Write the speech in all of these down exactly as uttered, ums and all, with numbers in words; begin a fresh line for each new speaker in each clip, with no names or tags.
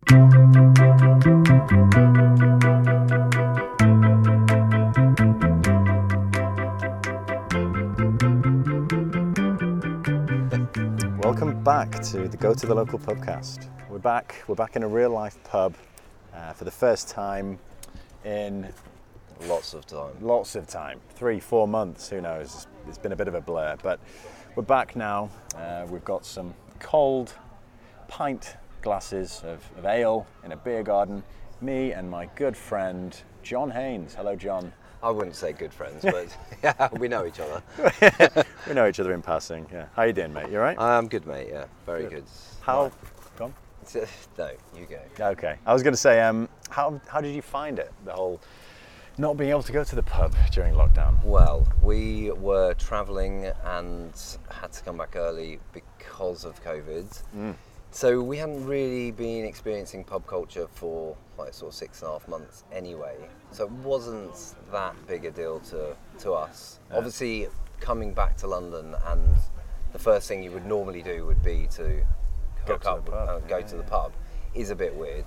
Welcome back to the Go to the Local podcast. We're back. We're back in a real life pub uh, for the first time in
lots of time.
Lots of time. Three, four months. Who knows? It's been a bit of a blur, but we're back now. Uh, we've got some cold pint glasses of, of ale in a beer garden. Me and my good friend John Haynes. Hello, John.
I wouldn't say good friends, but yeah, we know each other.
We know each other in passing. Yeah. How you doing, mate? You all right?
I'm good, mate. Yeah, very good. good.
How?
Right.
Go on.
No, you go.
Okay. I was going to say, um, how how did you find it? The whole not being able to go to the pub during lockdown.
Well, we were travelling and had to come back early because of COVID. Mm. So we hadn't really been experiencing pub culture for like sort of six and a half months anyway. So it wasn't that big a deal to, to us. Yeah. Obviously, coming back to London and the first thing you would normally do would be to hook up, uh, go yeah, to the yeah. pub, is a bit weird.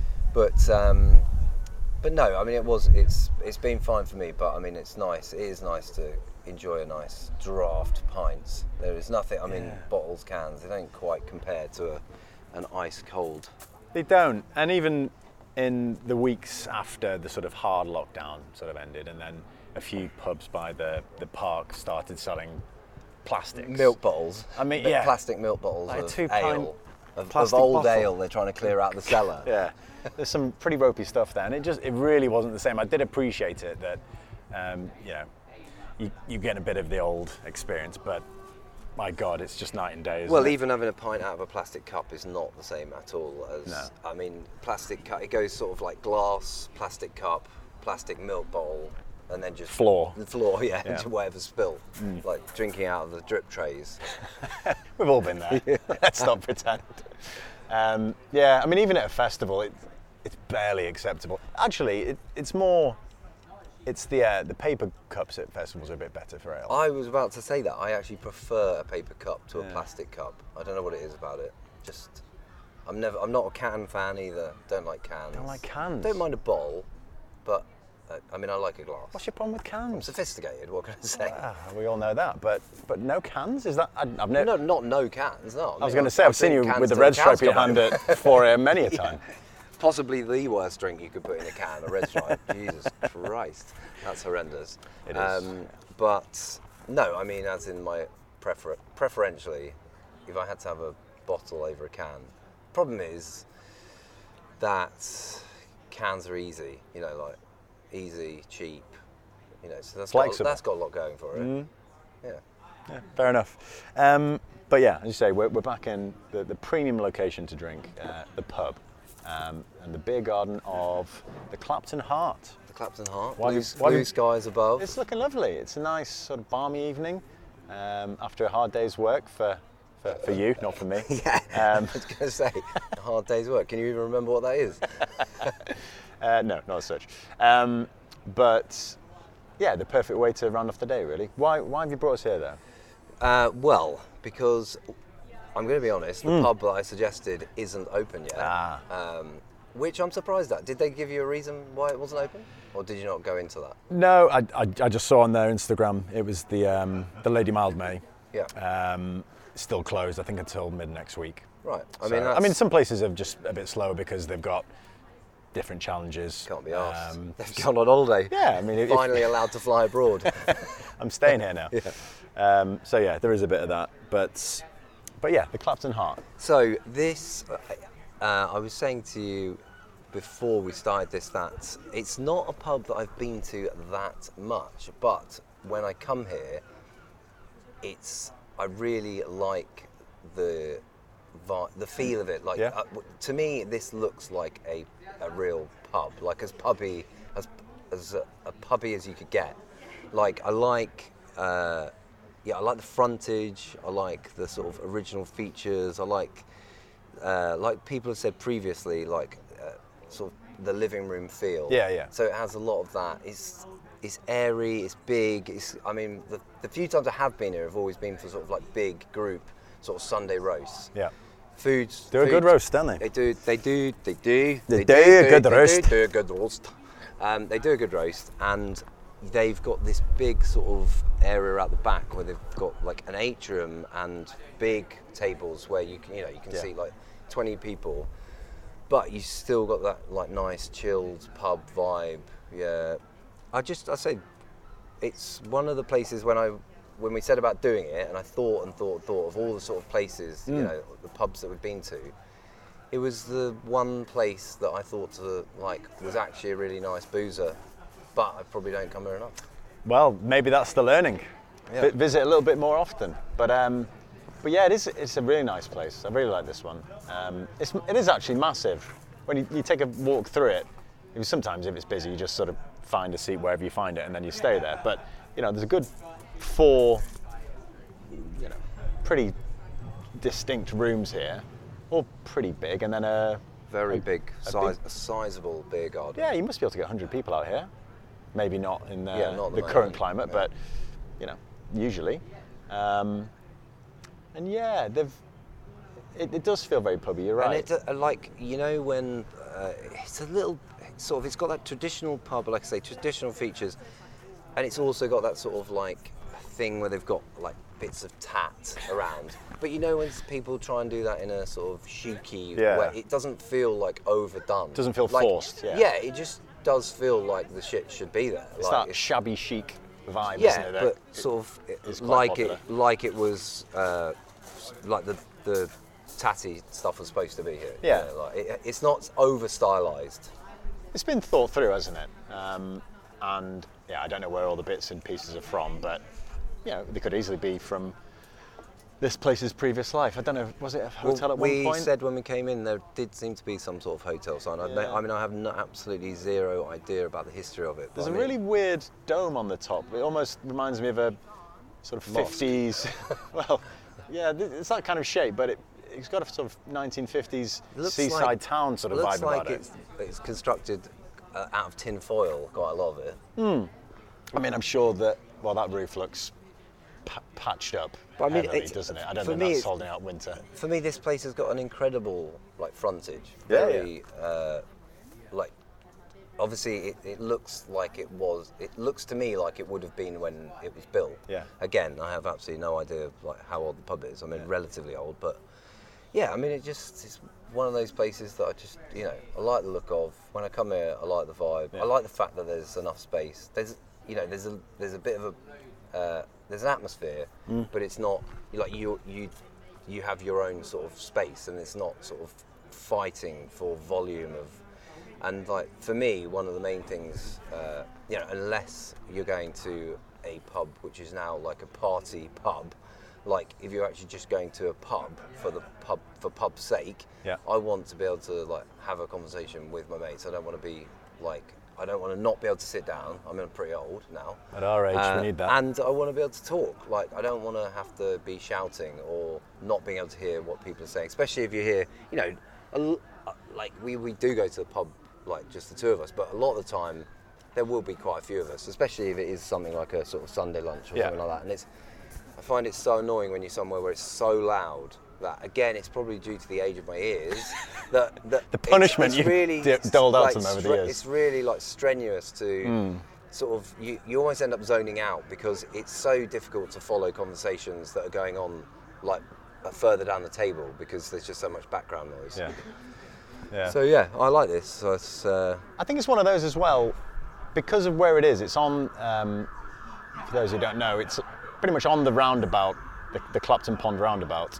But um, but no, I mean it was it's it's been fine for me. But I mean it's nice. It is nice to enjoy a nice draft pint. There is nothing. I mean yeah. bottles, cans. They don't quite compare to a, an ice cold.
They don't. And even in the weeks after the sort of hard lockdown sort of ended, and then a few pubs by the, the park started selling plastics.
Milk bottles.
I mean, yeah.
Plastic milk bottles
like
of
two
ale. Of, of old bottle. ale they're trying to clear out the cellar.
Yeah. There's some pretty ropey stuff there, and it just, it really wasn't the same. I did appreciate it that, um, you know, you, you get a bit of the old experience, but my God, it's just night and day, isn't
well,
it?
even having a pint out of a plastic cup is not the same at all as,
no.
I mean, plastic cup, it goes sort of like glass, plastic cup, plastic milk bowl, and then just...
Floor.
The floor, yeah,
yeah.
just whatever spill. Mm. Like drinking out of the drip trays.
We've all been there. Yeah. Let's not pretend. Um, yeah, I mean, even at a festival, it, it's barely acceptable. Actually, it, it's more... It's the uh, the paper cups at festivals are a bit better for ale.
I was about to say that. I actually prefer a paper cup to
yeah.
a plastic cup. I don't know what it is about it. Just, I'm never. I'm not a can fan either. Don't like cans.
Don't like cans.
Don't mind a bowl, but uh, I mean I like a glass.
What's your problem with cans?
I'm sophisticated. What can I say?
Ah, we all know that, but but no cans? Is that? I, I've never.
No, not no cans. No. I, mean,
I was going to
I've,
say I've,
I've
seen you with the
the
red stripe in your hand at four a.m. many a time.
Yeah. Possibly the worst drink you could put in a can, a red stripe. Jesus Christ, that's horrendous.
It is.
Um, but no, I mean, as in my prefer- preferentially, if I had to have a bottle over a can, problem is that cans are easy. You know, like easy, cheap. You know, so that's got, that's got a lot going for it. Mm. Yeah.
Yeah, fair enough. Um, but yeah, as you say, we're, we're back in the, the premium location to drink, uh, the pub. Um, and the beer garden of the Clapton Heart.
The Clapton Heart.
Why
blue
you, why
blue
you,
skies above.
It's looking lovely. It's a nice sort of balmy evening um, after a hard day's work for for, for you, not for me.
Yeah.
Um,
I was going to say a hard day's work. Can you even remember what that is?
uh, no, not as such. Um, but yeah, the perfect way to round off the day, really. Why why have you brought us here, though?
Uh, well, because. I'm going to be honest, the mm. pub that I suggested isn't open yet,
ah.
um, which I'm surprised at. Did they give you a reason why it wasn't open? Or did you not go into that?
No, I, I, I just saw on their Instagram, it was the um, the Lady Mildmay.
Yeah.
Um, still closed, I think, until mid next week.
Right. I
so,
mean,
I mean, some places are just a bit slower because they've got different challenges.
Can't be arsed. Um, they've gone on holiday.
Yeah, I mean... If,
Finally allowed to fly abroad.
I'm staying here now.
Yeah.
Um, so yeah, there is a bit of that, but... But yeah, the Clapton Heart.
So this, uh, I was saying to you before we started this that it's not a pub that I've been to that much, but when I come here, it's I really like the the feel of it. Like
yeah.
uh, to me, this looks like a, a real pub, like as pubby as as a, a pubby as you could get. Like I like. Uh, Yeah, I like the frontage. I like the sort of original features. I like, uh, like people have said previously, like uh, sort of the living room feel.
Yeah, yeah.
So it has a lot of that. It's it's airy. It's big. It's I mean, the, the few times I have been here have always been for sort of like big group, sort of Sunday roasts.
Yeah.
Foods.
Do a
food,
good roast, don't they?
They do. They do. They do.
They do a good
they
roast.
Do, do a good roast. Um, they do a good roast, and they've got this big sort of area out the back where they've got like an atrium and big tables where you can, you know, you can
Yeah.
see like twenty people, but you still got that like nice chilled pub vibe. Yeah, I just I say it's one of the places when I when we said about doing it, and I thought and thought and thought of all the sort of places,
Mm.
you know, the pubs that we've been to. It was the one place that I thought to like was actually a really nice boozer, but I probably don't come here enough.
Well, maybe that's the learning.
Yeah.
Vi- visit a little bit more often. But um, but yeah, it is. It's a really nice place. I really like this one. Um, it's it is actually massive. When you, you take a walk through it, it was sometimes if it's busy, you just sort of find a seat wherever you find it, and then you stay there. But you know, there's a good four, you know, pretty distinct rooms here, all pretty big, and then a
Very
a-
big,
a
size,
big-
a sizable beer garden.
Yeah, you must be able to get one hundred people out here. Maybe not in the,
Yeah, not at the
the
moment,
current climate,
no.
but you know, usually. Um, and yeah, they've. It, it does feel very pubby. You're
And
right.
it's a, like, you know, when uh, it's a little sort of, it's got that traditional pub, like I say, traditional features, and it's also got that sort of like thing where they've got like bits of tat around. But you know, when people try and do that in a sort of shooky
Yeah.
way, it doesn't feel like overdone.
Doesn't feel
Like,
forced, yeah.
Yeah, it just does feel like the shit should be there.
it's
like,
that shabby chic vibe,
yeah,
isn't it? that
but
it-
sort of
is quite
like
popular.
it, like it was, uh, like the the tatty stuff was supposed to be here. you
Yeah.
know, like it, it's not over stylized.
It's been thought through, hasn't it? Um, and yeah, I don't know where all the bits and pieces are from, but you know, they could easily be from this place's previous life. I don't know. Was it a hotel
Well,
at one
we
point?
said when we came in there did seem to be some sort of hotel sign. I,
Yeah.
I mean, I have no, absolutely zero idea about the history of it. but
There's
I
a
mean,
really weird dome on the top. It almost reminds me of a sort of
Mosque.
fifties. Well, yeah, th- it's that kind of shape, but it, it's got a sort of nineteen fifties
It looks
seaside
like-
town sort of
looks
vibe
like
about
it's, it's constructed uh, out of tin foil. Quite a lot of it.
it. I mean, I'm sure that, well, that roof looks pa- patched up
But I mean,
heavily,
it's-
doesn't it? I don't
for
think
me,
that's
it's-
holding out winter.
For me, this place has got an incredible like frontage.
Yeah,
Very Uh, like obviously it, it looks like it was. It looks to me like it would have been when it was built.
Yeah.
Again, I have absolutely no idea like how old the pub is. I mean, relatively old, but yeah. I mean, it just it's one of those places that I just you know I like the look of. When I come here, I like the vibe.
Yeah.
I like the fact that there's enough space. There's you know there's a there's a bit of a uh, there's an atmosphere,
Mm.
but it's not like you you you have your own sort of space, and it's not sort of fighting for volume of. And like for me, one of the main things, uh, you know, unless you're going to a pub which is now like a party pub, like if you're actually just going to a pub for the pub for pub's sake,
Yeah.
I want to be able to like have a conversation with my mates. I don't want to be like I don't want to not be able to sit down. I'm pretty old now.
At our age,
Uh,
we need that.
And I want to be able to talk. Like, I don't want to have to be shouting or not being able to hear what people are saying, especially if you hear, you know, a l- uh, like we, we do go to the pub, like just the two of us, but a lot of the time there will be quite a few of us, especially if it is something like a sort of Sunday lunch or
Yeah.
something like that. And it's, I find it so annoying when you're somewhere where it's so loud that, again, it's probably due to the age of my ears, that, that
The punishment
it's, it's
you
really
d- doled out
like,
to them over the
stre-
years.
It's really like strenuous to sort of you, you almost end up zoning out because it's so difficult to follow conversations that are going on like uh, further down the table because there's just so much background noise.
Yeah. Yeah.
So yeah, I like this. So it's uh,
I think it's one of those as well, because of where it is. It's on, um, for those who don't know, it's pretty much on the roundabout, the, the Clapton Pond roundabout.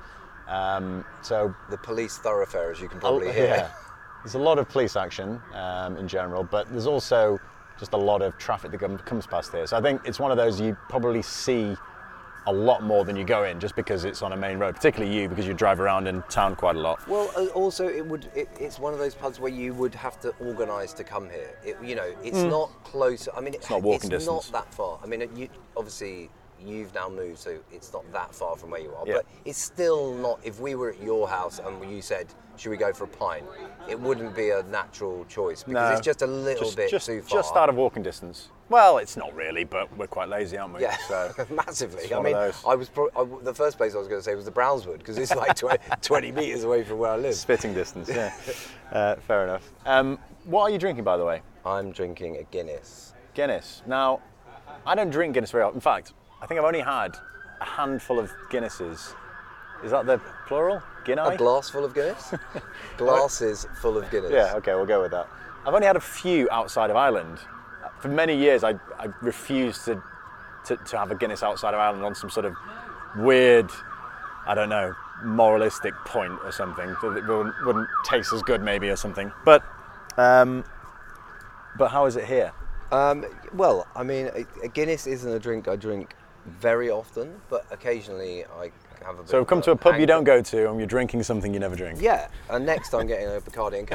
Um, so,
the police thoroughfare, as you can probably
oh,
hear.
yeah, there's a lot of police action um, in general, but there's also just a lot of traffic that com- comes past here. So I think it's one of those you probably see a lot more than you go in, just because it's on a main road, particularly you, because you drive around in town quite a lot.
Well, uh, also it would. It, it's one of those pubs where you would have to organise to come here. It, you know, it's not close. I mean,
Hmm. not walking
it's
distance.
not that far. I mean, you obviously you've now moved, so it's not that far from where you are.
Yeah.
But it's still not. If we were at your house and you said, "Should we go for a pint?" It wouldn't be a natural choice because
No,
it's just a little
just,
bit
just,
too far.
Just out of walking distance. Well, it's not really, but we're quite lazy, aren't we?
Yeah,
So
massively.
it's
I
one of
mean,
those.
I was pro- I, the first place I was going to say was the Brownswood because it's like twenty, twenty metres away from where I live.
Spitting distance, yeah. uh, fair enough. Um, what are you drinking, by the way?
I'm drinking a Guinness.
Guinness. Now, I don't drink Guinness very often. In fact, I think I've only had a handful of Guinnesses. Is that the plural? Guinness?
A glass full of Guinness? Glasses full of Guinness.
Yeah, okay, we'll go with that. I've only had a few outside of Ireland. For many years, I, I refused to, to, to have a Guinness outside of Ireland on some sort of weird, I don't know, moralistic point or something. That it wouldn't, wouldn't taste as good maybe or something. But, um, but how is it here?
Um, well, I mean, a, a Guinness isn't a drink I drink very often, but occasionally I have a bit
So
of
come to a pub you
anger.
don't go to and you're drinking something you never drink.
Yeah, and next I'm getting a Bacardi and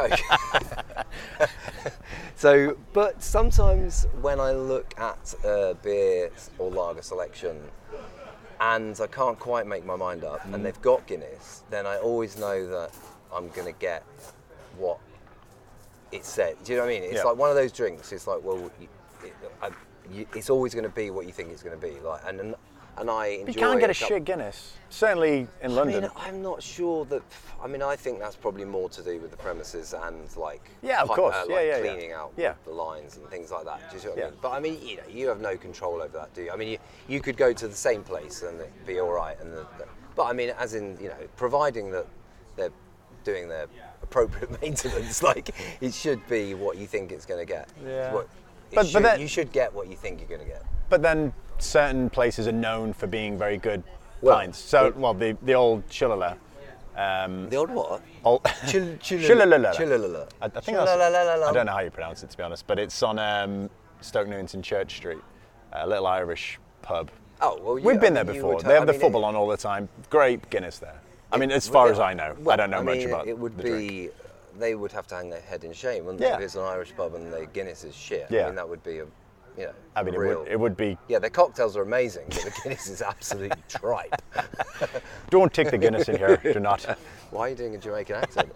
Coke. So, but sometimes when I look at a beer or lager selection and I can't quite make my mind up
Mm.
and they've got Guinness, then I always know that I'm going to get what it said. Do you know what I mean? It's
Yeah.
like one of those drinks. It's like, well, you, it, I, you, it's always going to be what you think it's going to be. Like, and and I enjoy.
You can't get a
couple-
shit Guinness. Certainly in London.
I mean, I'm not sure that. I mean, I think that's probably more to do with the premises and like.
Yeah, of
pi-
course.
Uh,
Yeah,
like
yeah, yeah.
cleaning out
Yeah.
the lines and things like that. Do you see what
Yeah.
I mean? But I mean, you know, you have no control over that, do you? I mean, you, you could go to the same place and it'd be all right. And the, the, but I mean, as in, you know, providing that they're doing their appropriate maintenance, like it should be what you think it's going to get.
Yeah.
What, it
But- but
should,
then-
you should get what you think you're going to get.
But then certain places are known for being very good
Well,
pints. So,
the-
well, the, the old Chillala. Um,
The old what?
old
Chil- chil-
Chillalala.
Chillalala.
I, I think that's,
Chillalala.
I don't know how you pronounce it, to be honest, but it's on um, Stoke Newington Church Street, a little Irish pub.
Oh, well,
We've
yeah,
been
I
there
mean, you
before.
would
They have
I
the
mean,
football
it-
on all the time. Great Guinness there. I mean,
it-
as far
yeah,
as I know.
well,
I don't know much
mean,
about
it would
the
be,
drink.
They would have to hang their head in shame, wouldn't
Yeah.
they? If it's an Irish pub and the Guinness is shit.
Yeah.
I mean, that would be a, you know,
I mean, it
real.
would, it would be.
Yeah, their cocktails are amazing, but the Guinness is absolute tripe.
Don't take the Guinness in here. Do not.
Why are you doing a Jamaican accent?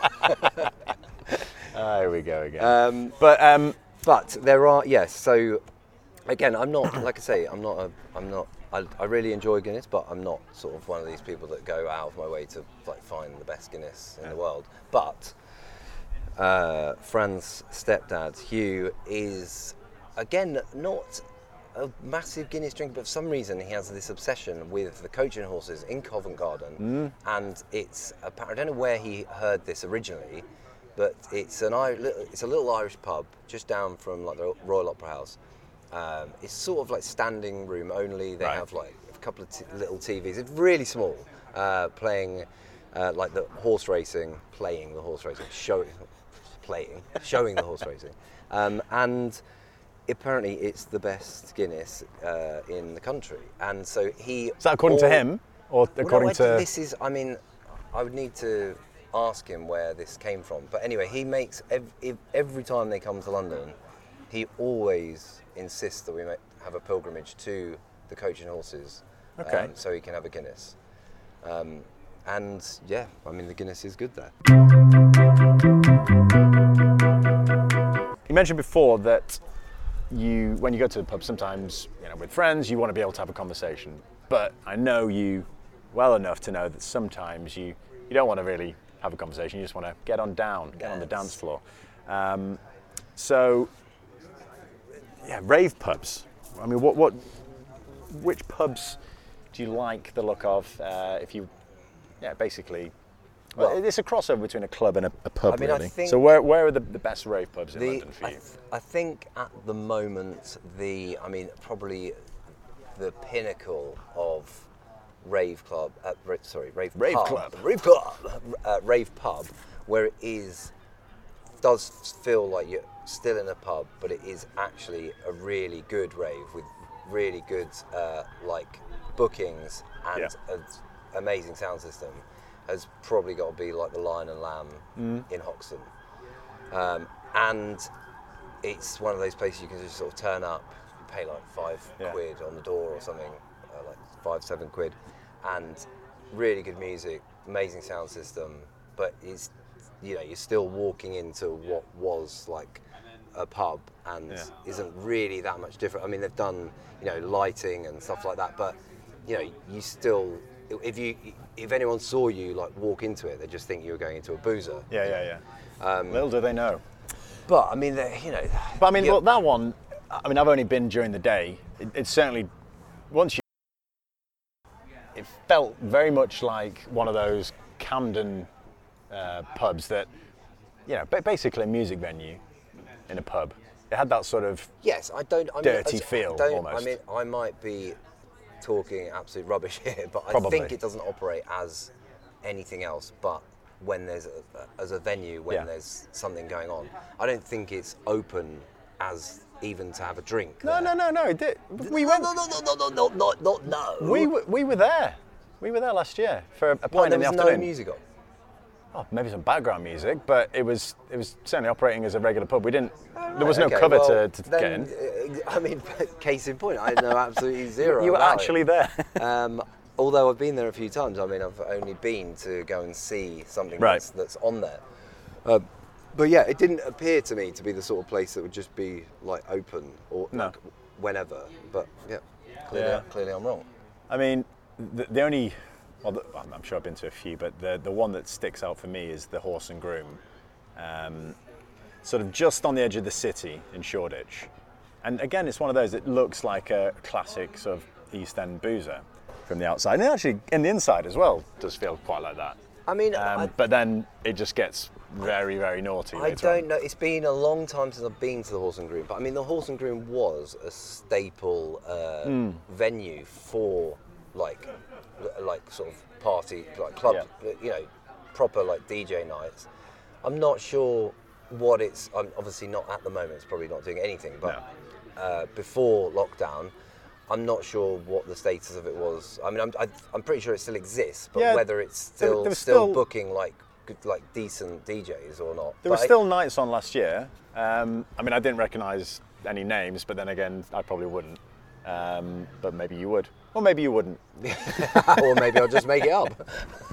Ah, here we go again.
Um,
but um,
But there are, yes. So again, I'm not, like I say, I'm not a, I'm not. I, I really enjoy Guinness, but I'm not sort of one of these people that go out of my way to like find the best Guinness in the world. But uh, Fran's stepdad Hugh is again not a massive Guinness drinker, but for some reason he has this obsession with the coaching horses in Covent Garden, and it's apparent. I don't know where he heard this originally, but it's an Ir- little- it's a little Irish pub just down from like the Royal Opera House. Um, it's sort of like standing room only. They
Right.
have like a couple of t- little T Vs. It's really small, uh, playing uh, like the horse racing, playing the horse racing, showing, playing, showing the horse racing, um, and apparently it's the best Guinness uh, in the country. And so he.
is that according to
all-
him or
well,
according
no, I-
to?
this is. I mean, I would need to ask him where this came from. But anyway, he makes every, every time they come to London, he always insists that we make, have a pilgrimage to the Coach and Horses,
Okay.
um, so he can have a Guinness. Um, and yeah, I mean the Guinness is good there.
You mentioned before that you, when you go to the pub, sometimes you know with friends, you want to be able to have a conversation. But I know you well enough to know that sometimes you, you don't want to really have a conversation. You just want to get on down, get on the
Yes.
dance floor. Um, so, yeah, rave pubs. I mean, what, what, which pubs do you like the look of? Uh, if you, yeah, basically. Well,
Well-
it's a crossover between a club and a, a pub,
I mean, I
really.
think-
so where, where are the, the best rave pubs in
The,
London for
I,
you?
th- I think at the moment, the I mean, probably the pinnacle of rave club, uh, ra- sorry, rave,
Rave
pub,
club.
rave club, uh, rave pub, where it is does feel like you're still in a pub, but it is actually a really good rave with really good uh, like bookings and
Yeah.
an amazing sound system. Has probably got to be like the Lion and Lamb
Mm.
in Hoxton. Um, and it's one of those places you can just sort of turn up, you pay like five
Yeah.
quid on the door or something, five, seven quid, and really good music, amazing sound system. But it's, you know, you're still walking into what was like a pub, and
Yeah.
isn't really that much different. I mean, they've done, you know, lighting and stuff like that, but you know, you still, if you, if anyone saw you like walk into it, they just think you were going into a boozer.
Yeah, yeah, yeah. Um, Little do they know.
But I mean, they- you know.
But I mean,
you-
look, that one, I mean, I've only been during the day. It, it's certainly, once you, it felt very much like one of those Camden uh, pubs that, you know, ba- basically a music venue in a pub. It had that sort of,
Yes, I don't. I
dirty
mean, I
feel,
don't,
almost.
I mean, I might be talking absolute rubbish here, but I
Probably.
think it doesn't operate as anything else. But when there's a, as a venue, when
Yeah.
there's something going on, I don't think it's open as even to have a drink.
no,
there.
no, no, no, it did. We
no,
went,
no, no, no, no, no, no, no, no.
we, were, we were there. We were there last year for a pint
Well, there
in the
was no
afternoon.
music on.
Oh, maybe some background music, but it was it was certainly operating as a regular pub. We didn't. There was no
Okay,
cover
well,
to, to
then,
get in.
uh, I mean, case in point, I know absolutely zero.
You were
about
actually
it.
there.
Um, although I've been there a few times. I mean, I've only been to go and see something
Right.
that's, that's on there. Uh, but yeah, it didn't appear to me to be the sort of place that would just be like open or
No.
like, whenever. But yeah, clearly,
Yeah.
clearly I'm wrong.
I mean, the, the only, well, the, I'm I'm sure I've been to a few, but the, the one that sticks out for me is the Horse and Groom, um, sort of just on the edge of the city in Shoreditch. And again, it's one of those that looks like a classic sort of East End boozer from the outside. And actually, in the inside as well, does feel quite like that.
I mean,
Um,
I,
but then it just gets very, very naughty.
I
later on.
don't know. It's been a long time since I've been to the Horse and Groom, but I mean, the Horse and Groom was a staple uh,
Hmm.
venue for like, like sort of party, like club,
Yeah.
you know, proper like D J nights. I'm not sure what it's. I'm obviously not at the moment. It's probably not doing anything, but uh, before lockdown. I'm not sure what the status of it was. I mean, I'm, I, I'm pretty sure it still exists, but
Yeah,
whether it's
there-
still
there was
still,
still-
booking like good, like decent D Js or not.
There were
But I-
still nights on last year. Um, I mean, I didn't recognise any names, but then again, I probably wouldn't. Um, but maybe you would, or maybe you wouldn't.
or maybe I'll just make it up.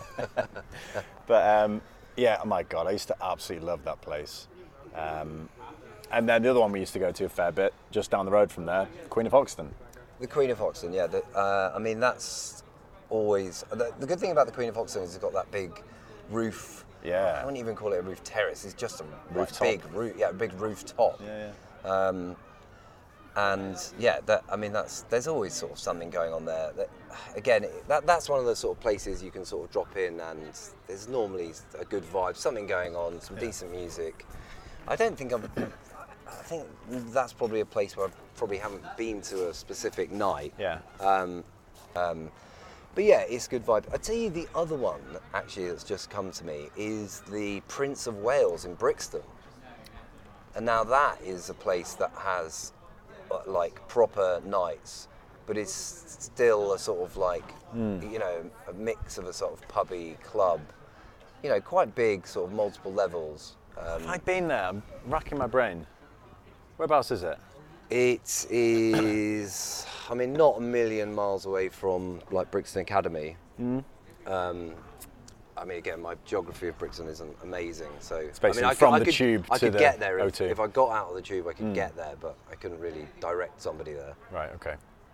But um, yeah, oh my God, I used to absolutely love that place. Um, and then the other one we used to go to a fair bit, just down the road from there, Queen of Hoxton.
The Queen of Hoxton, yeah. The, uh, I mean, that's always the, the good thing about the Queen of Hoxton is it's got that big roof.
Yeah.
I wouldn't even call it a roof terrace. It's just a like,
Rooftop.
big roof. Yeah, a big rooftop.
Yeah,
Um, and yeah, that I mean, that's there's always sort of something going on there. That, again, it- that that's one of the sort of places you can sort of drop in, and there's normally a good vibe, something going on, some decent music. I don't think I've. I think that's probably a place where I probably haven't been to a specific night.
Yeah.
Um, um, but yeah, it's good vibe. I tell you, the other one actually that's just come to me is the Prince of Wales in Brixton. And now that is a place that has uh, like proper nights, but it's still a sort of like, you know, a mix of a sort of pubby club, you know, quite big, sort of multiple levels. Um,
Have I been there? I'm racking my brain. Whereabouts is it?
It is, I mean, not a million miles away from like Brixton Academy.
Mm.
Um, I mean, again, my geography of Brixton isn't amazing, so
It's
I
basically
mean, I
from
could, I
the
could,
tube
I
to
could
the
get there
O
if,
two.
if I got out of the tube. I could get there, but I couldn't really direct somebody there.
Right, okay.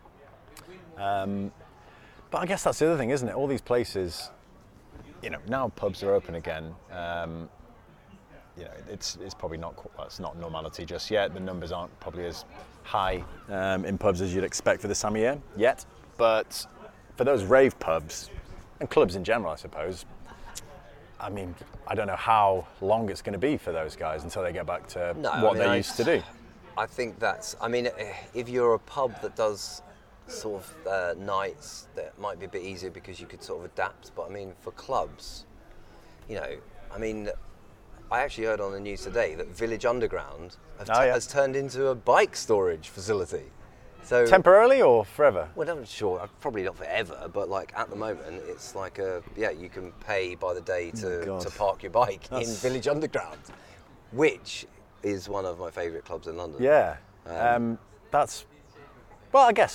Um, but I guess that's the other thing, isn't it? All these places, you know, now pubs are open again. Um, you know, it's it's probably not qu- well, it's not normality just yet. The numbers aren't probably as high um, in pubs as you'd expect for this time of year yet. But for those rave pubs and clubs in general, I suppose. I mean, I don't know how long it's going to be for those guys until they get back to
No, I
what
mean,
they
I-
used to do.
I think that's, I mean, eh, if you're a pub that does sort of uh, nights, that might be a bit easier because you could sort of adapt. But I mean, for clubs, you know, I mean, I actually heard on the news today that Village Underground have
Oh,
t-
yeah.
has turned into a bike storage facility. So,
Temporarily or forever?
well, I'm not sure, probably not forever, but like at the moment, it's like a, yeah, you can pay by the day to,
God.
to park your bike in
That's-
Village Underground, which is one of my favourite clubs in London.
Yeah,
Um,
um, that's well. I guess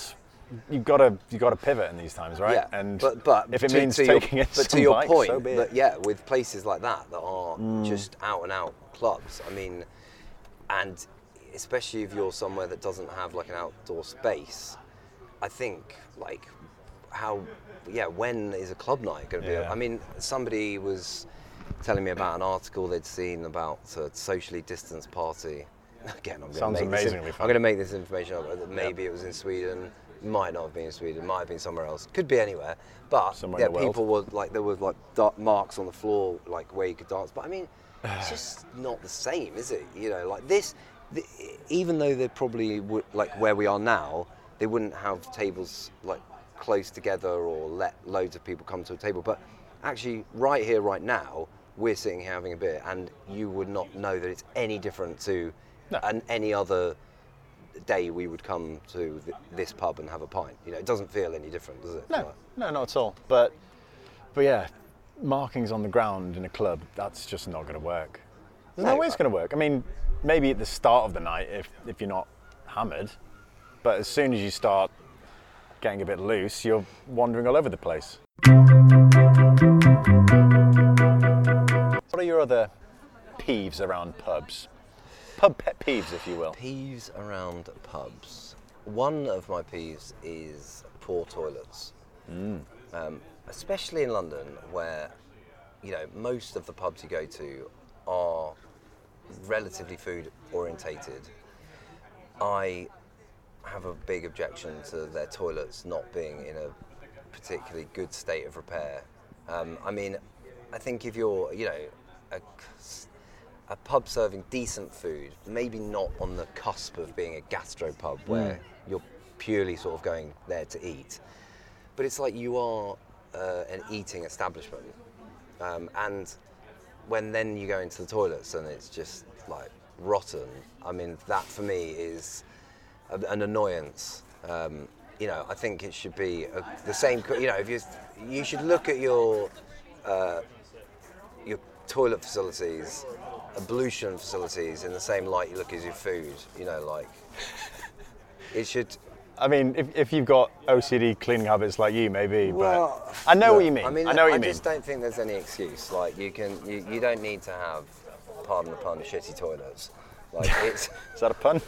you've got to you've got to pivot in these times, right?
Yeah,
And
but, but
if it
to,
means
to
taking
your,
it
but
some
to your
bikes,
point,
so be it.
that, yeah, with places like that that are
Mm.
just out and out clubs. I mean, and especially if you're somewhere that doesn't have like an outdoor space, I think like how yeah when is a club night going to
Yeah.
be? I mean, somebody was telling me about an article they'd seen about a socially distanced party. Again, I'm going
Sounds
to make this,
amazingly
I'm
fun.
going to make this information up. Maybe it was in Sweden. Might not have been in Sweden. Might have been somewhere else. Could be anywhere. But
Somewhere
yeah,
in the world.
people were like there were like dark marks on the floor, like where you could dance. But I mean, it's just not the same, is it? You know, like this. The, even though they probably would like where we are now, they wouldn't have tables like close together or let loads of people come to a table. But actually, right here, right now, we're sitting here having a beer, and you would not know that it's any different to
No.
an, any other day we would come to th- this pub and have a pint. You know, it doesn't feel any different, does it?
No,
Like,
no, not at all. But, but yeah, markings on the ground in a club, that's just not going to work. There's no,
No,
way it's going to work. I mean, maybe at the start of the night if, if you're not hammered, but as soon as you start getting a bit loose, you're wandering all over the place. What are your other peeves around pubs? Pub pet peeves, if you will.
Peeves around pubs. One of my peeves is poor toilets.
Mm.
Um, especially in London, where you know most of the pubs you go to are relatively food orientated. I have a big objection to their toilets not being in a particularly good state of repair. Um, I mean, I think if you're, you know, a, a pub serving decent food, maybe not on the cusp of being a gastropub where
Mm.
you're purely sort of going there to eat, but it's like you are uh, an eating establishment, um, and when then you go into the toilets and it's just like rotten, I mean, that for me is a, an annoyance. Um, you know, I think it should be a, the same. You know, if you you should look at your uh, your toilet facilities, ablution facilities in the same light you look at your food. You know, like it should.
I mean, if, if you've got O C D cleaning habits like you, maybe,
Well,
but I know
look,
what you mean.
I mean,
I know what
I
you mean.
just don't think there's any excuse. Like you can, you, you don't need to have, pardon the pun, shitty toilets. Like it's.
Is that a pun?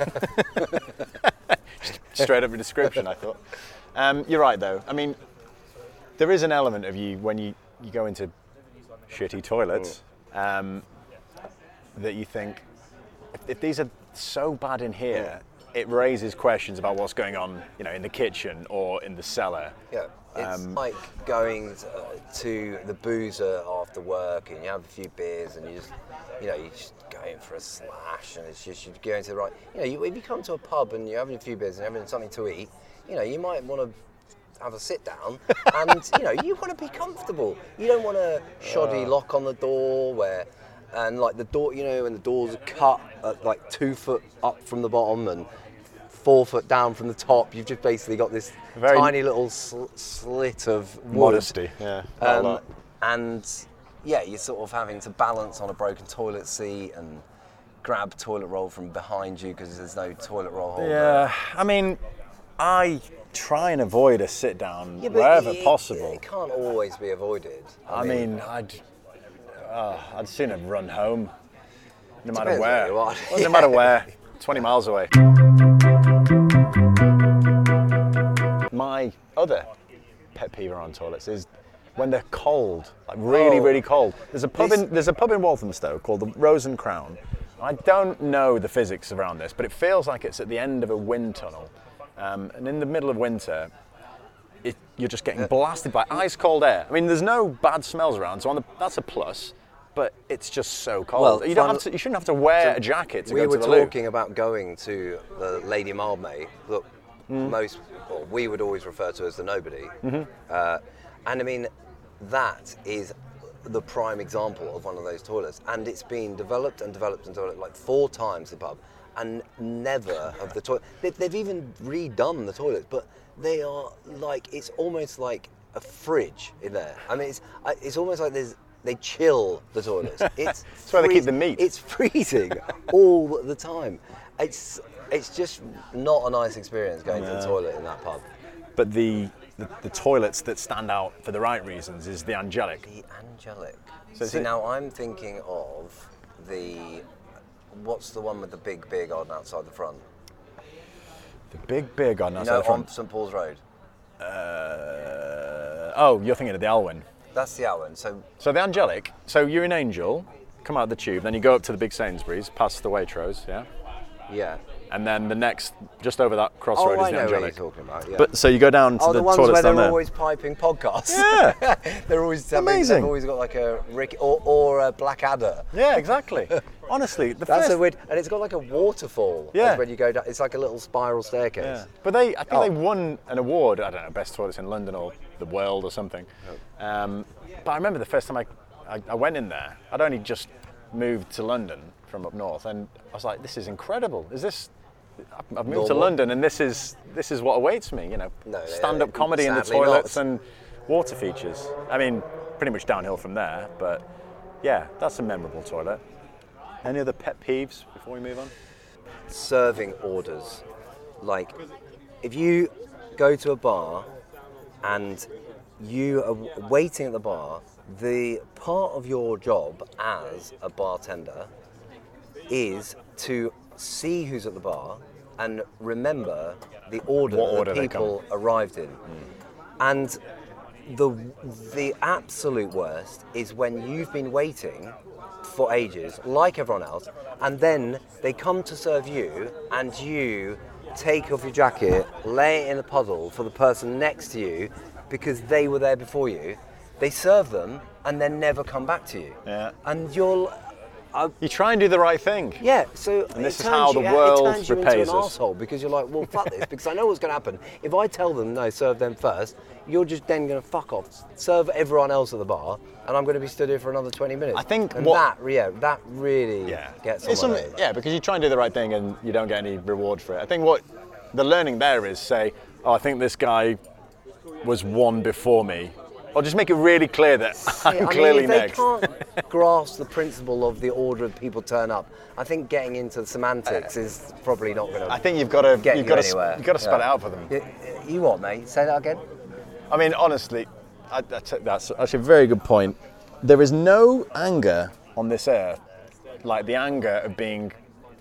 Straight up a description, I thought. Um, you're right, though. I mean, there is an element of you when you, you go into shitty toilets um, that you think, if, if these are so bad in here, it raises questions about what's going on, you know, in the kitchen or in the cellar.
Yeah, it's
Um,
like going to, to the boozer after work and you have a few beers and you just, you know, you just go in for a slash and it's just, you're going to the right, you know, you, if you come to a pub and you're having a few beers and having something to eat, you know, you might want to have a sit down and, you know, you want to be comfortable. You don't want a shoddy lock on the door where, and like the door, you know, and the doors are cut at like two foot up from the bottom and four foot down from the top. You've just basically got this
Very
tiny little sl- slit of wood.
Modesty, yeah. not a
Um,
lot.
and yeah, you're sort of having to balance on a broken toilet seat and grab toilet roll from behind you because there's no toilet roll holder.
Yeah, I mean, I try and avoid a sit down
Yeah, but
wherever
it,
possible.
It can't always be avoided.
I mean, I'd, uh, I'd sooner run home, no matter
Depends
where.
where you are.
Well, no matter where, twenty miles away. My other pet peeve around toilets is when they're cold, like really,
Oh,
really cold. There's a pub
this-
in there's a pub in Walthamstow called the Rose and Crown. I don't know the physics around this, but it feels like it's at the end of a wind tunnel, um, and in the middle of winter, it, you're just getting blasted by ice cold air. I mean, there's no bad smells around, so on the, that's a plus. But it's just so cold.
Well,
you don't
fun-
have to. You shouldn't have to wear a jacket to
we
go
were
to the loo.
talking about going to the Lady Mildmay. Look,
Mm.
most, or we would always refer to as the Nobody.
Mm-hmm.
Uh, and I mean, that is the prime example of one of those toilets. And it's been developed and developed and developed like four times, the pub. And never have the toilet. They, they've even redone the toilets, but they are like, it's almost like a fridge in there. I mean, it's, I- it's almost like there's, they chill the toilets. It's
That's where they keep
freeze-
the meat.
It's freezing all the time. It's it's just not a nice experience going to the
No.
toilet in that pub.
but the, the the toilets that stand out for the right reasons is the Angelic.
The Angelic.
So
See,
it-
now I'm thinking of the, what's the one with the big beer garden outside the front?
The big beer garden
You
outside
know,
the front.
on St Paul's Road.
Uh, oh, you're thinking of the Alwyn.
That's the Alwyn. So
So the Angelic, so you're in Angel, come out the tube, then you go up to the big Sainsbury's, past the Waitrose, yeah?
yeah.
And then the next, just over that
Oh,
crossroad is
I
the
know what you're
Angelic.
talking about. Yeah.
But so you go down to
oh,
the,
the ones
toilets
where they're
down there.
always piping podcasts.
Yeah.
they're always having,
Amazing.
They've always got like a Rick or, or a Blackadder.
Yeah, exactly. Honestly, the
That's
first,
a weird, and it's got like a waterfall.
Yeah.
When you go down, it's like a little spiral staircase.
yeah. But they, I think
Oh.
they won an award. I don't know, best toilets in London or the world or something. Um, but I remember the first time I, I, I went in there. I'd only just moved to London from up north, and I was like, "This is incredible. Is this?" I've- I've moved to
Normal?
London, and this is this is what awaits me. You know,
No,
stand-up
uh,
comedy in the
sadly
toilets
not.
and water features. I mean, pretty much downhill from there. But yeah, that's a memorable toilet. Any other pet peeves before we move on?
Serving orders. Like, if you go to a bar and you are w- waiting at the bar, the part of your job as a bartender is to see who's at the bar and remember the order
What
that
order they
people arrived in. And the the absolute worst is when you've been waiting for ages, like everyone else, and then they come to serve you, and you take off your jacket, lay it in a puddle for the person next to you, because they were there before you. They serve them, and then never come back to you.
Yeah.
And you're, uh,
You try and do the right thing.
yeah. So
And this
it
is how
turns
the
you,
world
it turns you
repays
into an
us.
asshole, because you're like, well, fuck this, because I know what's going to happen. If I tell them no, serve them first, you're just then going to fuck off, serve everyone else at the bar, and I'm going to be stood here for another twenty minutes.
I think
and
what-
that, yeah, that really
Yeah,
gets
It's
on my
some-
nerves.
yeah, because you try and do the right thing and you don't get any reward for it. I think what the learning there is say, oh, I think this guy was one before me, or just make it really clear that I'm
Yeah, I
clearly
mean, if
next.
they can't grasp the principle of the order of people turn up, I think getting into the semantics is probably not going to.
I think you've got to
Get
you've
you
got to
anywhere.
you've got to spell
Yeah.
it out for them.
You, you what, mate? Say that again.
I mean, honestly, I, that's, that's actually a very good point. There is no anger on this earth like the anger of being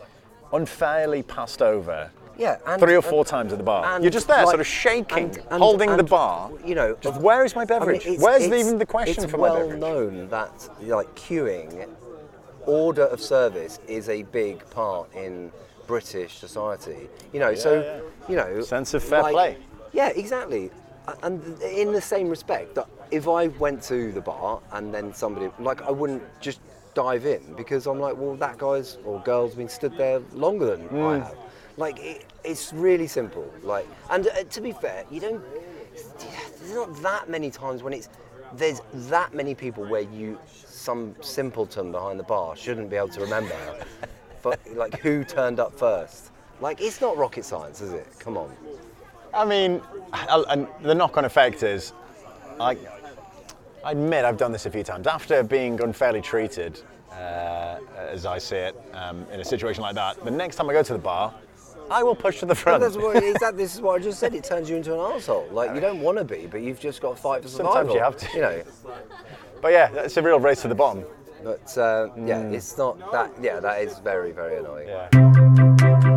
unfairly passed over
Yeah, and,
three or four
and-
times at the bar.
and
You're just there,
like-
sort of shaking,
and- and-
holding the
and,
bar.
You know,
Just
of-
where is my
I mean,
beverage?
it's-
Where's
it's-
even the question
it's
for my
well
beverage?
known that like queuing, order of service is a big part in British society. You know, so
yeah.
you know,
Sense of fair
like-
play.
Yeah, exactly. A- And in the same respect, that if I went to the bar and then somebody like I wouldn't just dive in, because I'm like, well, that guy's or girl's been stood there longer than
Mm.
I have. Like it, it's really simple. Like, and uh, to be fair, you don't. There's not that many times when it's there's that many people where you some simpleton behind the bar shouldn't be able to remember, but like who turned up first. Like it's not rocket science, is it? Come on.
I mean, I- and the knock-on effect is, I, I admit I've done this a few times. After being unfairly treated, uh, as I see it, um, in a situation like that, the next time I go to the bar, I will push to the
But
front.
that's what, exactly, this is what I just said. It turns you into an arsehole. Like you don't want to be, but you've just got to fight for survival.
Sometimes you have to.
You know.
But yeah, it's a real race to the bottom.
But uh, yeah, it's not that. Yeah, that is very, very annoying.
Yeah.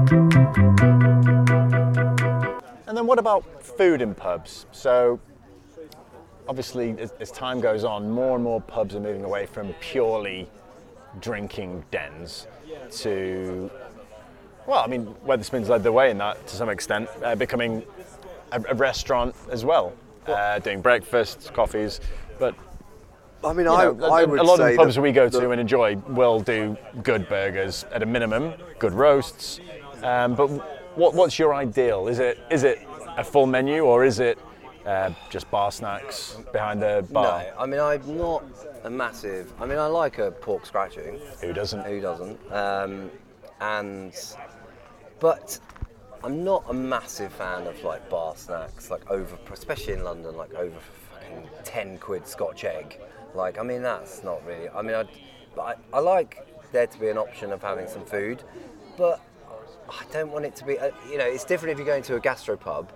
And then what about food in pubs? So obviously, as, as time goes on, more and more pubs are moving away from purely drinking dens to, well, I mean, Wetherspoon's led the way in that to some extent, uh, becoming a, a restaurant as well, uh, doing breakfasts, coffees, but
I mean,
you
I,
know,
I
a,
would
a lot of
say
the pubs
that
we go to
the-
and enjoy will do good burgers at a minimum, good roasts. Um, but what, what's your ideal? Is it is it a full menu or is it uh, just bar snacks behind the bar?
No, I mean, I'm not a massive. I mean, I like a pork scratching.
Who doesn't?
Who doesn't? Um, and but I'm not a massive fan of like bar snacks, like over, especially in London, like over fucking ten quid Scotch egg. Like, I mean, that's not really. I mean, I, I, I like there to be an option of having some food, but I don't want it to be. Uh, you know, it's different if you're going to a gastropub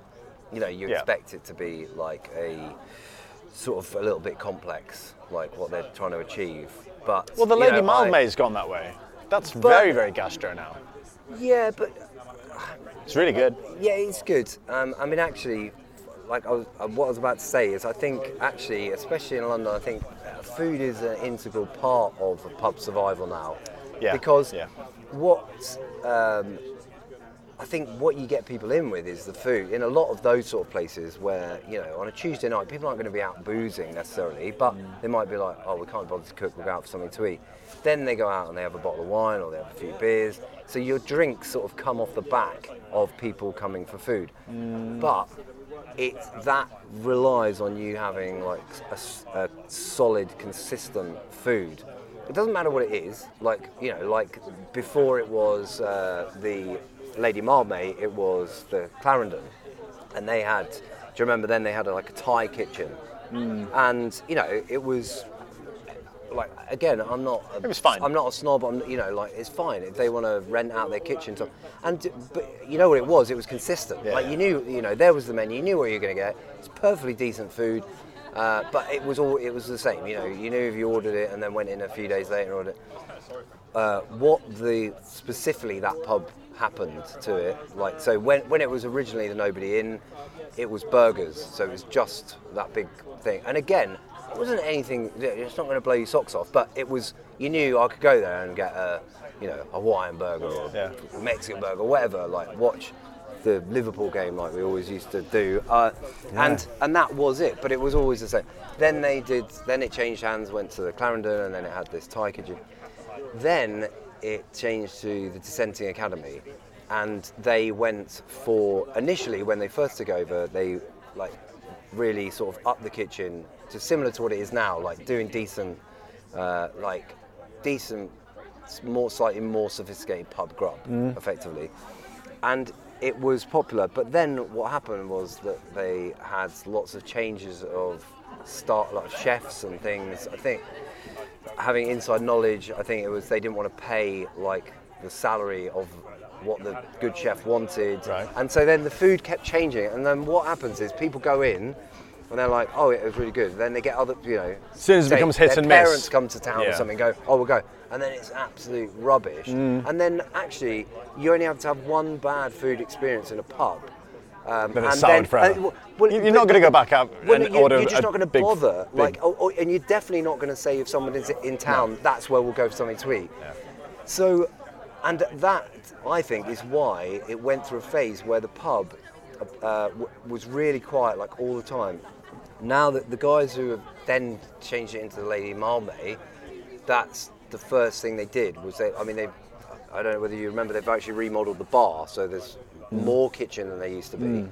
You know, you
Yeah.
expect it to be like a sort of a little bit complex, like what they're trying to achieve. But
Well, the
you
Lady
know, I-
Mildmay's gone that way. That's very, very gastro now.
Yeah, but
It's really good.
yeah, it's good. Um, I mean, actually, like I was, uh, what I was about to say is, I think actually, especially in London, I think uh, food is an integral part of a pub survival now.
Yeah,
Because
yeah.
what um, I think what you get people in with is the food. In a lot of those sort of places where, you know, on a Tuesday night, people aren't going to be out boozing necessarily, but they might be like, oh, we can't bother to cook, we'll go out for something to eat. Then they go out and they have a bottle of wine or they have a few beers. So your drinks sort of come off the back of people coming for food. But it that relies on you having like a, s- a solid, consistent food. It doesn't matter what it is. Like, you know, like before it was uh, the Lady Mildmay, it was the Clarendon, and they had. Do you remember? Then they had a, like a Thai kitchen, and you know, it was like, again, I'm not. A,
It was fine.
I'm not a snob. I'm, you know, like it's fine if they want to rent out their kitchen. To, and but you know what it was? It was consistent.
Yeah.
Like you knew, you know, there was the menu. You knew what you were going to get. It's perfectly decent food. Uh, but it was all. It was the same. You know, you knew if you ordered it and then went in a few days later and ordered it. Uh, what the specifically that pub happened to it, like so when when it was originally the Nobody Inn, it was burgers. So it was just that big thing. And again, it wasn't anything. It's not going to blow your socks off. But it was. You knew I could go there and get a, you know, a Hawaiian burger or
Yeah.
a Mexican burger, whatever. Like watch the Liverpool game like we always used to do, uh, and and that was it. But it was always the same. Then they did. Then it changed hands, went to the Clarendon, and then it had this Thai kitchen. Then it changed to the Dissenting Academy, and they went for initially when they first took over, they like really sort of upped the kitchen to similar to what it is now, like doing decent, uh, like decent, more slightly more sophisticated pub grub, effectively, and it was popular. But then what happened was that they had lots of changes of start, like chefs and things. I think having inside knowledge, I think it was they didn't want to pay like the salary of what the good chef wanted,
Right.
and so then the food kept changing. And then what happens is people go in and they're like, oh, it was really good. Then they get other, you know,
As soon as it
say
becomes hit
their
and miss.
parents come to town or
Yeah.
something, go, oh, we'll go, and then it's absolute rubbish.
Mm.
And then actually, you only have to have one bad food experience in a pub. Um,
Then it's
and
soured
then-
forever.
uh, well,
You-
but-
You're not going to go back out
well,
and
you,
order
you're just
a
not going to
big-
bother,
big-
like, oh, oh, and you're definitely not going to say if someone is in town, that's where we'll go for something to eat. So, and that I think is why it went through a phase where the pub uh, w- was really quiet, like all the time. Now that the guys who have then changed it into the Lady Mildmay, that's the first thing they did was they. I mean, they. I don't know whether you remember, they've actually remodeled the bar, so there's more kitchen than there used to be.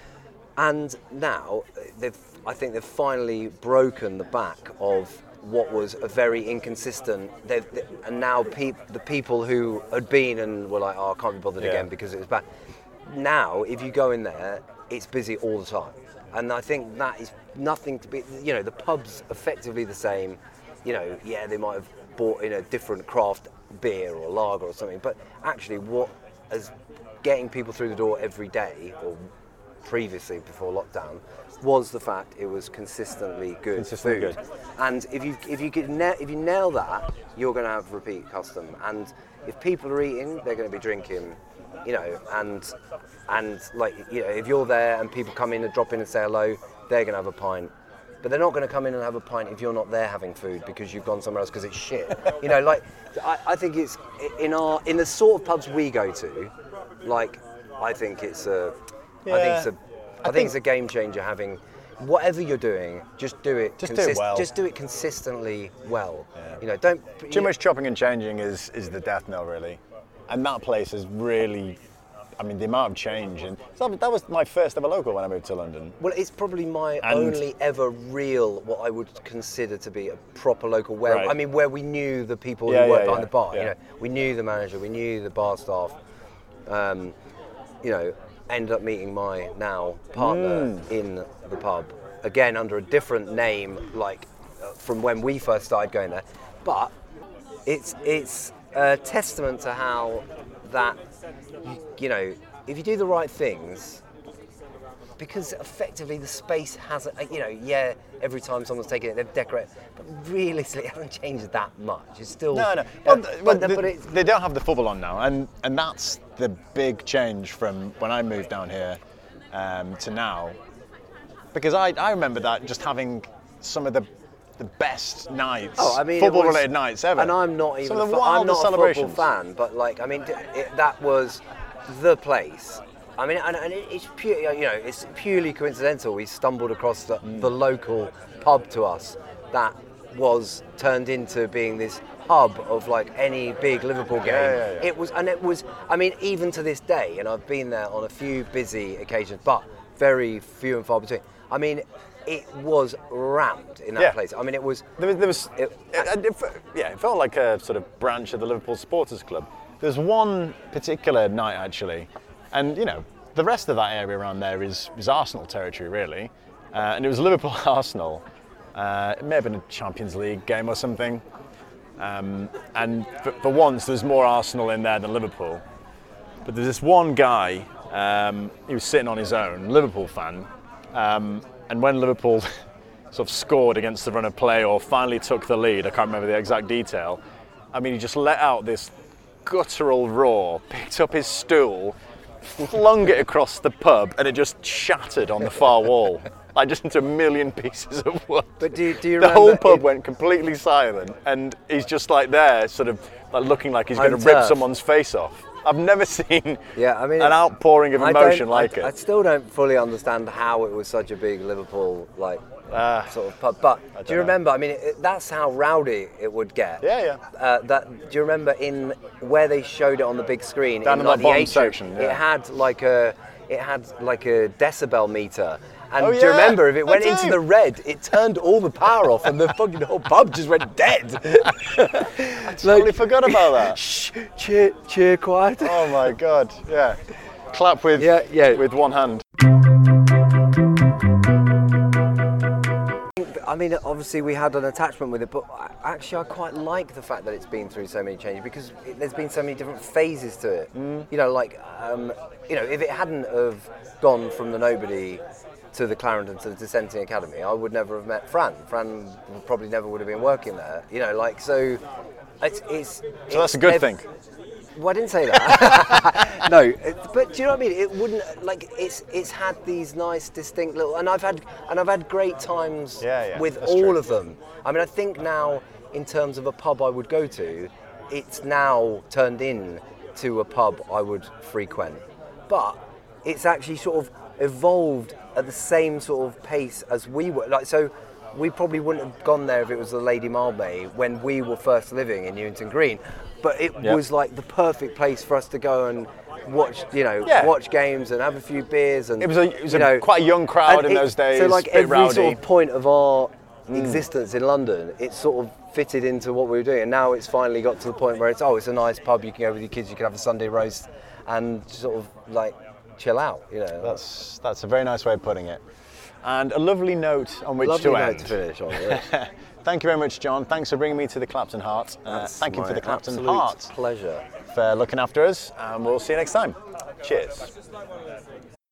And now they've, I think they've finally broken the back of what was a very inconsistent. They've, they, and now peop, the people who had been and were like, "Oh, I can't be bothered
Yeah.
again because it was bad." Now, if you go in there, it's busy all the time, and I think that is nothing to be. You know, the pub's effectively the same. You know, yeah, they might have bought in a different craft beer or lager or something, but actually, what is getting people through the door every day, or previously before lockdown, was the fact it was consistently good
Consistently
food.
good.
And if you if you could na- if you nail that, you're going to have repeat custom. And if people are eating, they're going to be drinking, you know. And and like you know, if you're there and people come in and drop in and say hello, they're going to have a pint. But they're not going to come in and have a pint if you're not there having food because you've gone somewhere else because it's shit. You know, like I, I think it's in our in the sort of pubs we go to, like I think it's a, I think
Yeah.
it's a, I,
I
think,
think-
it's a game changer having whatever you're doing, just do it.
Just do it well.
Just do it consistently well.
Yeah.
You know, don't
Too much chopping and changing is, is the death knell, really. And that place is really, I mean, the amount of change. And so that was my first ever local when I moved to London.
Well, it's probably my
And-
only ever real, what I would consider to be a proper local. Where
Right.
I mean, where we knew the people
Yeah,
who worked
yeah,
behind
yeah,
the bar.
yeah.
You know, we knew the manager, we knew the bar staff. Um, you know, ended up meeting my now partner
Mm.
in the pub again under a different name, like uh, from when we first started going there. But it's it's a testament to how that you know, if you do the right things, because effectively the space hasn't, you know, yeah, every time someone's taken it, they've decorated, but realistically, it hasn't changed that much. It's still
No, no.
Uh,
Well,
but,
but,
but,
they,
but it's,
they don't have the football on now, and and that's the big change from when I moved down here um, to now. Because I, I remember that just having some of the the best nights,
oh, I mean,
football-related nights ever.
And I'm not even,
some of the
a, fu- I'm
wildest
not a football
celebrations.
fan, but like, I mean, it, that was the place. I mean, and, and it's pure, you know, it's purely coincidental. We stumbled across the,
Mm.
the local pub to us that was turned into being this hub of like any big Liverpool game.
Yeah, yeah, yeah.
It was, and it was. I mean, even to this day, and I've been there on a few busy occasions, but very few and far between. I mean, it was rammed in that
Yeah.
place. I mean, it was.
There was, there was
It-
it, it, fe- yeah, it felt like a sort of branch of the Liverpool Supporters Club. There's one particular night actually, and you know, the rest of that area around there is, is Arsenal territory really, uh, and it was Liverpool Arsenal. Uh, it may have been a Champions League game or something, um, and for, for once there was more Arsenal in there than Liverpool. But there's this one guy, um, he was sitting on his own, Liverpool fan, um, and when Liverpool sort of scored against the run of play or finally took the lead, I can't remember the exact detail, I mean, he just let out this guttural roar, picked up his stool, flung it across the pub, and it just shattered on the far wall, like just into a million pieces of wood.
But do, do you
The
remember
whole pub
it-
went completely silent, and he's just like there, sort of like looking like he's going to rip
Unturfed.
someone's face off. I've never seen
Yeah, I mean,
an outpouring of
I
emotion
don't-
like
I, I
it.
still don't fully understand how it was such a big Liverpool like
Ah,
sort of pub. But do
don't
you
know.
remember? I mean, it, that's how rowdy it would get.
Yeah, yeah.
Uh, that do you remember in where they showed it on the big screen
Down
in
in
like
that
the
bottom
atrium?
section,
It
yeah.
had like a it had like a decibel meter. And
Oh,
do you
yeah,
remember if it
I
went into
do.
the red, it turned all the power off, and the fucking whole pub just went dead.
I totally forgot about that.
Shh, cheer, cheer, quiet.
Oh my god, yeah. Clap with
Yeah, yeah.
with one hand.
I mean, obviously we had an attachment with it, but I- actually I quite like the fact that it's been through so many changes because it, there's been so many different phases to it.
Mm.
You know, like, um, you know, if it hadn't have gone from the nobody to the Clarendon to the Dissenting Academy, I would never have met Fran. Fran probably never would have been working there. You know, like, so it's... it's
So that's a good thing.
Well, I didn't say that. No, it- but do you know what I mean? It wouldn't like it's it's had these nice, distinct little, and I've had and I've had great times
Yeah, yeah,
with
that's
all
true.
of them. I mean, I think now in terms of a pub I would go to, it's now turned in to a pub I would frequent, but it's actually sort of evolved at the same sort of pace as we were. Like so. We probably wouldn't have gone there if it was the Lady Marlbay when we were first living in Newington Green, but it
Yeah.
was like the perfect place for us to go and watch, you know,
Yeah.
watch games and have a few beers. And
It was a- it was
you
a
know,
quite a young crowd
and
in
it-
those days,
So like
bit
every
rowdy.
sort of point of our existence in London, it sort of fitted into what we were doing. And now it's finally got to the point where it's oh, it's a nice pub. You can go with your kids. You can have a Sunday roast and sort of like chill out. You know,
That's that's a very nice way of putting it. And a lovely note on which
lovely
to
note
end.
to finish on. Yeah.
Thank you very much, John. Thanks for bringing me to the Clapton Heart. Uh,
That's
thank you for
my
the Clapton
absolute
Heart
pleasure.
for looking after us, and we'll see you next time. Cheers.